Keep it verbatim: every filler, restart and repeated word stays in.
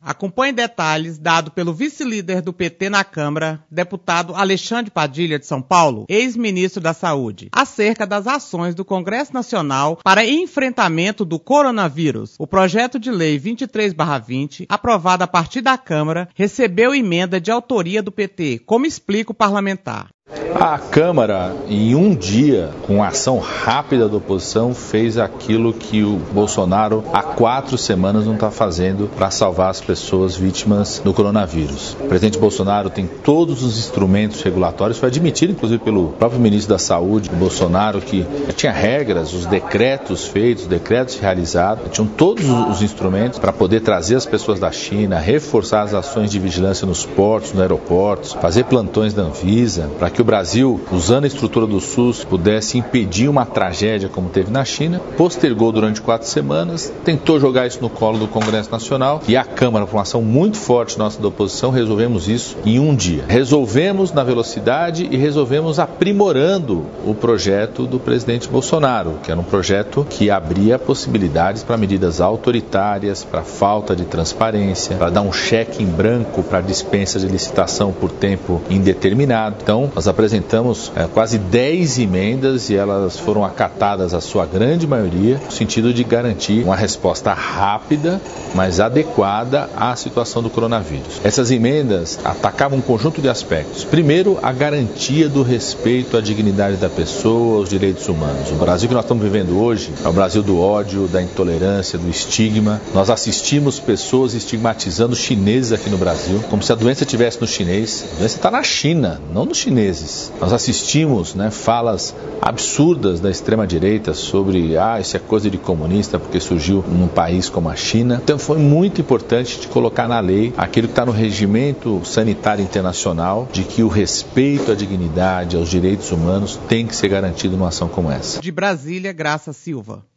Acompanhe detalhes dado pelo vice-líder do P T na Câmara, deputado Alexandre Padilha de São Paulo, ex-ministro da Saúde, acerca das ações do Congresso Nacional para enfrentamento do coronavírus. O projeto de lei vinte e três barra vinte, aprovado a partir da Câmara, recebeu emenda de autoria do P T, como explica o parlamentar. A Câmara, em um dia, com ação rápida da oposição, fez aquilo que o Bolsonaro há quatro semanas não está fazendo para salvar as pessoas vítimas do coronavírus. O presidente Bolsonaro tem todos os instrumentos regulatórios, foi admitido inclusive pelo próprio ministro da Saúde, Bolsonaro, que tinha regras, os decretos feitos, os decretos realizados, tinham todos os instrumentos para poder trazer as pessoas da China, reforçar as ações de vigilância nos portos, nos aeroportos, fazer plantões da Anvisa, para que o Brasil, usando a estrutura do SUS, pudesse impedir uma tragédia como teve na China, postergou durante quatro semanas, tentou jogar isso no colo do Congresso Nacional e a Câmara, por uma ação muito forte nossa da oposição, resolvemos isso em um dia. Resolvemos na velocidade e resolvemos aprimorando o projeto do presidente Bolsonaro, que era um projeto que abria possibilidades para medidas autoritárias, para falta de transparência, para dar um cheque em branco para dispensa de licitação por tempo indeterminado. Então, nós apresentamos é, quase dez emendas e elas foram acatadas, a sua grande maioria, no sentido de garantir uma resposta rápida, mas adequada à situação do coronavírus. Essas emendas atacavam um conjunto de aspectos. Primeiro, a garantia do respeito à dignidade da pessoa, aos direitos humanos. O Brasil que nós estamos vivendo hoje é o Brasil do ódio, da intolerância, do estigma. Nós assistimos pessoas estigmatizando chineses aqui no Brasil, como se a doença estivesse no chinês. A doença está na China, não nos chineses. Nós assistimos, né, falas absurdas da extrema-direita sobre ah, isso é coisa de comunista porque surgiu num país como a China. Então foi muito importante de colocar na lei aquilo que está no regimento sanitário internacional, de que o respeito à dignidade, aos direitos humanos tem que ser garantido numa ação como essa. De Brasília, Graça Silva.